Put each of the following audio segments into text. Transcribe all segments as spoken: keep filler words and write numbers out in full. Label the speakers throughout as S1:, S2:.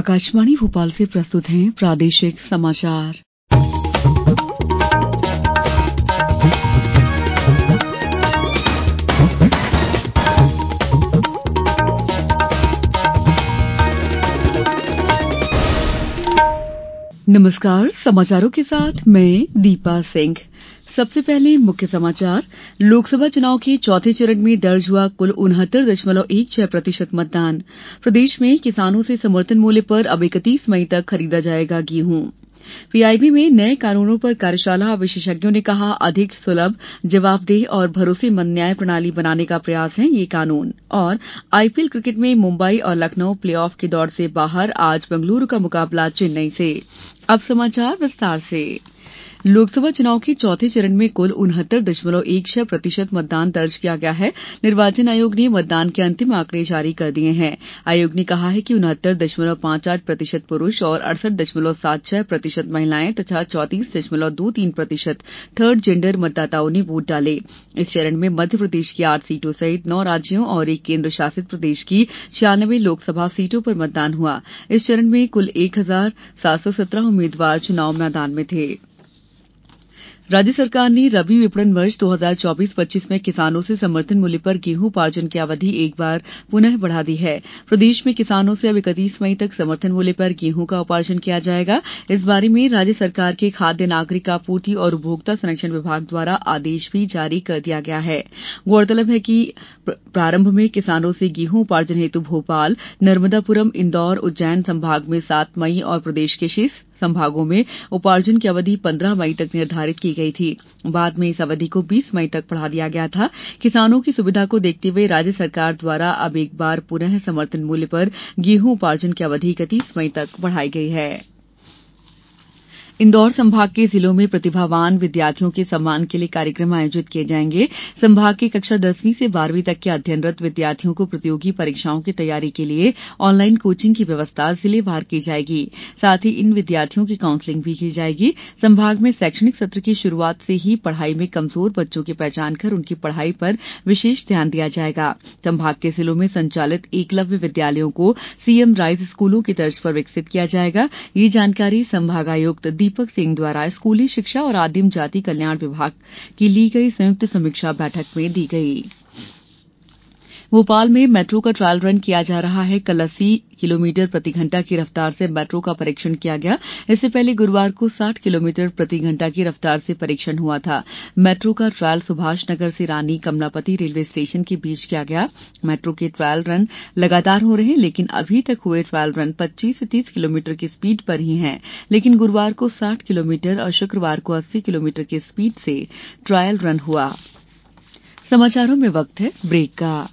S1: आकाशवाणी भोपाल से प्रस्तुत हैं प्रादेशिक समाचार। नमस्कार, समाचारों के साथ मैं दीपा सिंह। सबसे पहले मुख्य समाचार। लोकसभा चुनाव के चौथे चरण में दर्ज हुआ कुल उनहत्तर दशमलव एक छह प्रतिशत मतदान। प्रदेश में किसानों से समर्थन मूल्य पर अब इकतीस मई तक खरीदा जाएगा गेहूं। पीआईबी में नए कानूनों पर कार्यशाला। विशेषज्ञों ने कहा, अधिक सुलभ, जवाबदेह और भरोसेमंद न्याय प्रणाली बनाने का प्रयास है ये कानून। और आईपीएल क्रिकेट में मुंबई और लखनऊ प्लेऑफ के दौर से बाहर। आज बेंगलुरु का मुकाबला चेन्नई से। अब समाचार विस्तार से। लोकसभा चुनाव के चौथे चरण में कुल उनहत्तर दशमलव एक छह प्रतिशत मतदान दर्ज किया गया है। निर्वाचन आयोग ने मतदान के अंतिम आंकड़े जारी कर दिए हैं। आयोग ने कहा है कि उनहत्तर दशमलव पांच आठ प्रतिशत पुरुष और अड़सठ दशमलव सात छह प्रतिशत महिलाएं तथा चौंतीस दशमलव दो तीन प्रतिशत थर्ड जेंडर मतदाताओं ने वोट डाले। इस चरण में मध्य प्रदेश की आठ सीटों सहित नौ राज्यों और एक केंद्र शासित प्रदेश की छियानवे लोकसभा सीटों पर मतदान हुआ। इस चरण में कुल एक हजार सात सौ सत्रह उम्मीदवार चुनाव मैदान में थे। राज्य सरकार ने रबी विपणन वर्ष दो हजार चौबीस पच्चीस में किसानों से समर्थन मूल्य पर गेहूं उपार्जन की अवधि एक बार पुनः बढ़ा दी है। प्रदेश में किसानों से अब इकतीस मई तक समर्थन मूल्य पर गेहूं का उपार्जन किया जाएगा। इस बारे में राज्य सरकार के खाद्य नागरिक आपूर्ति और उपभोक्ता संरक्षण विभाग द्वारा आदेश भी जारी कर दिया गया है। गौरतलब है कि प्रारंभ में किसानों से गेहूं उपार्जन हेतु भोपाल, नर्मदापुरम, इंदौर, उज्जैन संभाग में सात मई और प्रदेश के शेष संभागों में उपार्जन की अवधि पंद्रह मई तक निर्धारित की गई थी। बाद में इस अवधि को बीस मई तक बढ़ा दिया गया था। किसानों की सुविधा को देखते हुए राज्य सरकार द्वारा अब एक बार पुनः समर्थन मूल्य पर गेहूं उपार्जन की अवधि इकतीस मई तक बढ़ाई गई है। इंदौर संभाग के जिलों में प्रतिभावान विद्यार्थियों के सम्मान के लिए कार्यक्रम आयोजित किए जाएंगे। संभाग के कक्षा दसवीं से बारहवीं तक के अध्ययनरत विद्यार्थियों को प्रतियोगी परीक्षाओं की तैयारी के लिए ऑनलाइन कोचिंग की व्यवस्था जिलेवार की जाएगी। साथ ही इन विद्यार्थियों की काउंसलिंग भी की जाएगी। संभाग में शैक्षणिक सत्र की शुरुआत से ही पढ़ाई में कमजोर बच्चों की पहचान कर उनकी पढ़ाई पर विशेष ध्यान दिया जाएगा। संभाग के जिलों में संचालित एकलव्य विद्यालयों को सीएम राइज स्कूलों की तर्ज पर विकसित किया जाएगा। ये जानकारी संभागायुक्त दीपक सिंह द्वारा स्कूली शिक्षा और आदिम जाति कल्याण विभाग की ली गई संयुक्त समीक्षा बैठक में दी गई। भोपाल में मेट्रो का ट्रायल रन किया जा रहा है। कल अस्सी किलोमीटर प्रति घंटा की रफ्तार से मेट्रो का परीक्षण किया गया। इससे पहले गुरुवार को साठ किलोमीटर प्रति घंटा की रफ्तार से परीक्षण हुआ था। मेट्रो का ट्रायल सुभाष नगर से रानी कमलापति रेलवे स्टेशन के बीच किया गया। मेट्रो के ट्रायल रन लगातार हो रहे हैं, लेकिन अभी तक हुए ट्रायल रन पच्चीस से तीस किलोमीटर की स्पीड पर ही हैं। लेकिन गुरुवार को साठ किलोमीटर और शुक्रवार को अस्सी किलोमीटर की स्पीड से ट्रायल रन हुआ। समाचारों में वक्त है ब्रेक का।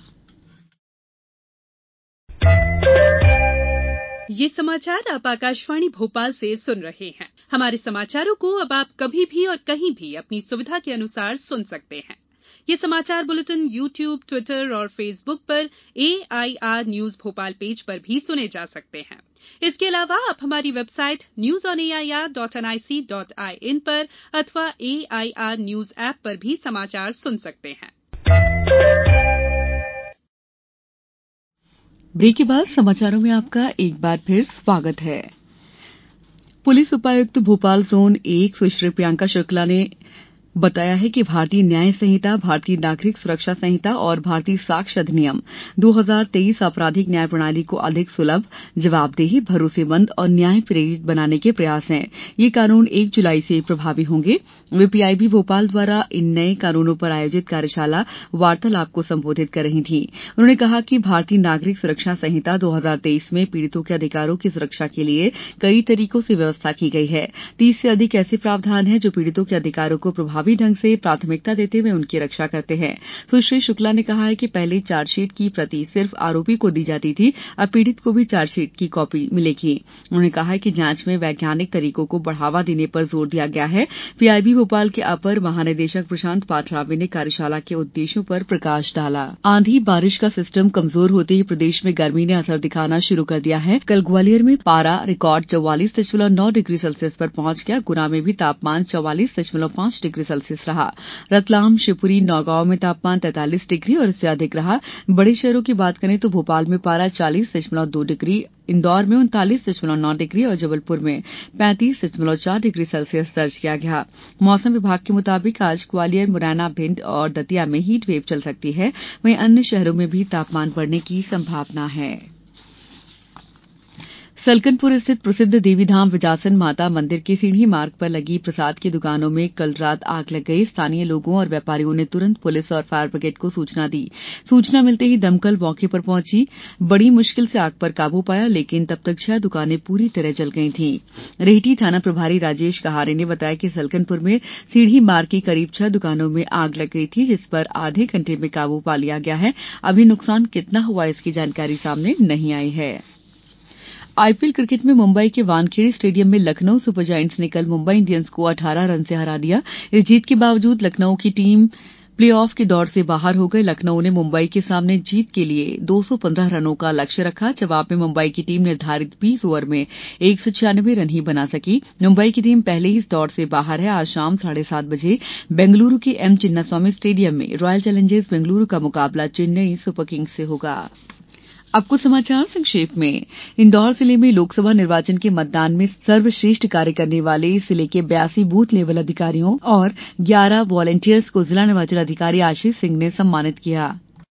S2: ये समाचार आप आकाशवाणी भोपाल से सुन रहे हैं। हमारे समाचारों को अब आप कभी भी और कहीं भी अपनी सुविधा के अनुसार सुन सकते हैं। ये समाचार बुलेटिन यूट्यूब, ट्विटर और फेसबुक पर एआईआर न्यूज भोपाल पेज पर भी सुने जा सकते हैं। इसके अलावा आप हमारी website news on A I R dot N I C dot I N पर अथवा एआईआर न्यूज ऐप पर भी समाचार सुन सकते हैं।
S1: ब्रेक के बाद समाचारों में आपका एक बार फिर स्वागत है। पुलिस उपायुक्त भोपाल जोन एक सुश्री प्रियंका शुक्ला ने बताया है कि भारतीय न्याय संहिता, भारतीय नागरिक सुरक्षा संहिता और भारतीय साक्ष्य अधिनियम दो हजार तेईस आपराधिक न्याय प्रणाली को अधिक सुलभ, जवाबदेह, भरोसेमंद और न्याय प्रेरित बनाने के प्रयास हैं। ये कानून एक जुलाई से प्रभावी होंगे। वे पीआईबी भोपाल द्वारा इन नए कानूनों पर आयोजित कार्यशाला वार्तालाप को संबोधित कर रही थी। उन्होंने कहा कि भारतीय नागरिक सुरक्षा संहिता दो हजार तेईस में पीड़ितों के अधिकारों की सुरक्षा के लिए कई तरीकों से व्यवस्था की गई है। तीस से अधिक ऐसे प्रावधान हैं जो पीड़ितों के अधिकारों को प्रभावी ढंग से प्राथमिकता देते हुए उनकी रक्षा करते हैं। सुश्री शुक्ला ने कहा है कि पहले चार्जशीट की प्रति सिर्फ आरोपी को दी जाती थी, अब पीड़ित को भी चार्जशीट की कॉपी मिलेगी। उन्होंने कहा कि जांच में वैज्ञानिक तरीकों को बढ़ावा देने पर जोर दिया गया है। पीआईबी भोपाल के अपर महानिदेशक प्रशांत पाठराबे ने कार्यशाला के उद्देश्यों पर प्रकाश डाला। आंधी बारिश का सिस्टम कमजोर होते ही प्रदेश में गर्मी ने असर दिखाना शुरू कर दिया है। कल ग्वालियर में पारा रिकॉर्ड चौवालीस दशमलव नौ डिग्री सेल्सियस पर पहुंच गया। गुना में भी तापमान चौवालीस दशमलव पांच डिग्री सेल्सियस रहा। रतलाम, शिवपुरी, नौगांव में तापमान तैंतालीस डिग्री और इससे अधिक रहा। बड़े शहरों की बात करें तो भोपाल में पारा चालीस दशमलव दो डिग्री, इंदौर में उनतालीस दशमलव नौ डिग्री और जबलपुर में पैंतीस दशमलव चार डिग्री सेल्सियस दर्ज किया गया। मौसम विभाग के मुताबिक आज ग्वालियर, मुरैना, भिंड और दतिया में हीट वेव चल सकती है। वहीं अन्य शहरों में भी तापमान बढ़ने की संभावना है। सलकनपुर स्थित प्रसिद्ध देवीधाम विजासन माता मंदिर के सीढ़ी मार्ग पर लगी प्रसाद की दुकानों में कल रात आग लग गई। स्थानीय लोगों और व्यापारियों ने तुरंत पुलिस और फायर ब्रिगेड को सूचना दी। सूचना मिलते ही दमकल मौके पर पहुंची। बड़ी मुश्किल से आग पर काबू पाया, लेकिन तब तक छह दुकानें पूरी तरह जल गई थीं। रेहटी थाना प्रभारी राजेश कहारे ने बताया कि सलकनपुर में सीढ़ी मार्ग की करीब छह दुकानों में आग लग गई थी, जिस पर आधे घंटे में काबू पा लिया गया है। अभी नुकसान कितना हुआ इसकी जानकारी सामने नहीं आई है। आईपीएल क्रिकेट में मुंबई के वानखेड़े स्टेडियम में लखनऊ सुपर जायंट्स ने कल मुंबई इंडियंस को अठारह रन से हरा दिया। इस जीत के बावजूद लखनऊ की टीम प्लेऑफ की दौड़ से बाहर हो गई। लखनऊ ने मुंबई के सामने जीत के लिए दो सौ पंद्रह रनों का लक्ष्य रखा। जवाब में मुंबई की टीम निर्धारित बीस ओवर में एक सौ छियानवे रन ही बना सकी। मुंबई की टीम पहले ही इस दौड़ से बाहर है। आज शाम साढ़े सात बजे बेंगलुरु के एम चिन्नास्वामी स्टेडियम में रॉयल चैलेंजर्स बेंगलुरु का मुकाबला चेन्नई सुपर किंग्स से होगा। अब कुछ समाचार संक्षेप में। इंदौर जिले में लोकसभा निर्वाचन के मतदान में सर्वश्रेष्ठ कार्य करने वाले जिले के बयासी बूथ लेवल अधिकारियों और ग्यारह वॉलंटियर्स को जिला निर्वाचन अधिकारी आशीष सिंह ने सम्मानित किया।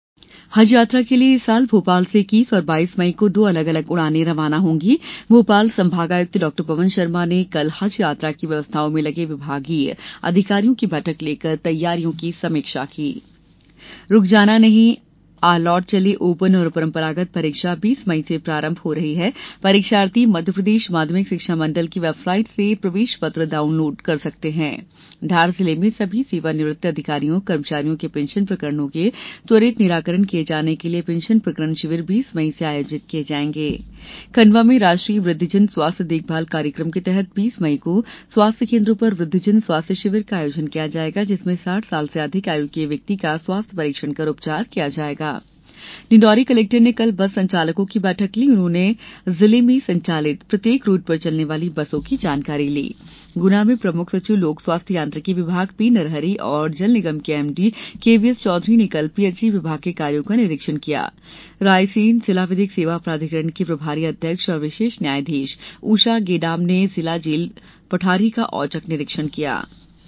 S1: हज यात्रा के लिए इस साल भोपाल से इक्कीस और बाईस मई को दो अलग अलग उड़ानें रवाना होंगी। भोपाल संभागायुक्त डॉ पवन शर्मा ने कल हज यात्रा की व्यवस्थाओं में लगे विभागीय अधिकारियों की बैठक लेकर तैयारियों की समीक्षा की। रुक जाना नहीं, आ लौट चले ओपन और परंपरागत परीक्षा बीस मई से प्रारंभ हो रही है। परीक्षार्थी मध्यप्रदेश माध्यमिक शिक्षा मंडल की वेबसाइट से प्रवेश पत्र डाउनलोड कर सकते हैं। धार जिले में सभी सेवानिवृत्त अधिकारियों कर्मचारियों के पेंशन प्रकरणों के त्वरित निराकरण किए जाने के लिए पेंशन प्रकरण शिविर बीस मई से आयोजित किए जाएंगे। खंडवा में राष्ट्रीय वृद्धजन स्वास्थ्य देखभाल कार्यक्रम के तहत बीस मई को स्वास्थ्य केंद्रों पर वृद्धजन स्वास्थ्य शिविर का आयोजन किया जाएगा, जिसमें साठ साल से अधिक आयु के व्यक्ति का स्वास्थ्य परीक्षण कर उपचार किया जाएगा। डिंडौरी कलेक्टर ने कल बस संचालकों की बैठक ली। उन्होंने जिले में संचालित प्रत्येक रूट पर चलने वाली बसों की जानकारी ली। गुना में प्रमुख सचिव लोक स्वास्थ्य यांत्रिकी विभाग पी नरहरि और जल निगम के एमडी केवीएस चौधरी ने कल पीएचई विभाग के कार्यों का निरीक्षण किया। रायसेन जिला विधिक सेवा प्राधिकरण की प्रभारी अध्यक्ष और विशेष न्यायाधीश उषा गेडाम ने जिला जेल पठारी का औचक निरीक्षण किया।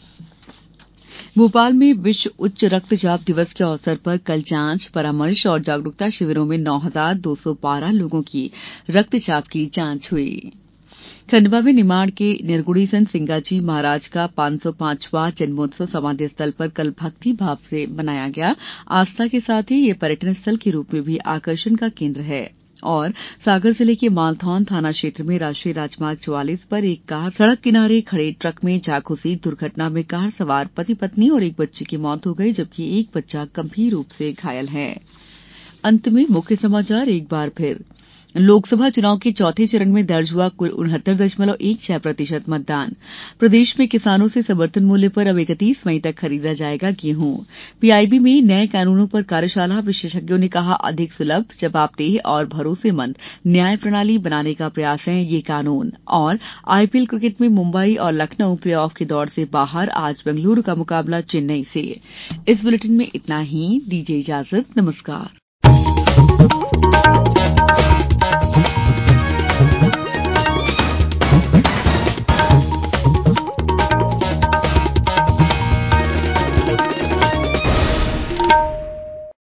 S1: भोपाल में विश्व उच्च रक्तचाप दिवस के अवसर पर कल जांच, परामर्श और जागरूकता शिविरों में नौ हजार दो सौ बारह लोगों की रक्तचाप की जांच हुई। खंडवा में निमाड़ के निर्गुणी संत सिंगाजी महाराज का पांच सौ पांचवां जन्मोत्सव समाधि स्थल पर कल भक्ति भाव से मनाया गया। आस्था के साथ ही ये पर्यटन स्थल के रूप में भी आकर्षण का केंद्र है। और सागर जिले के मालथौन थाना क्षेत्र में राष्ट्रीय राजमार्ग चौवालीस पर एक कार सड़क किनारे खड़े ट्रक में जा घुसी। दुर्घटना में कार सवार पति पत्नी और एक बच्चे की मौत हो गई, जबकि एक बच्चा गंभीर रूप से घायल है। अंत में मुख्य समाचार एक बार फिर। लोकसभा चुनाव के चौथे चरण में दर्ज हुआ कुल उनहत्तर दशमलव एक छह प्रतिशत मतदान। प्रदेश में किसानों से समर्थन मूल्य पर अब इकतीस मई तक खरीदा जाएगा गेहूं। पीआईबी में नए कानूनों पर कार्यशाला। विशेषज्ञों ने कहा अधिक सुलभ, जवाबदेह और भरोसेमंद न्याय प्रणाली बनाने का प्रयास है ये कानून। और आईपीएल क्रिकेट में मुंबई और लखनऊ प्लेऑफ की दौड़ से बाहर। आज बेंगलुरु का मुकाबला चेन्नई से। इस बुलेटिन में इतना ही। दीजिए इजाजत। नमस्कार।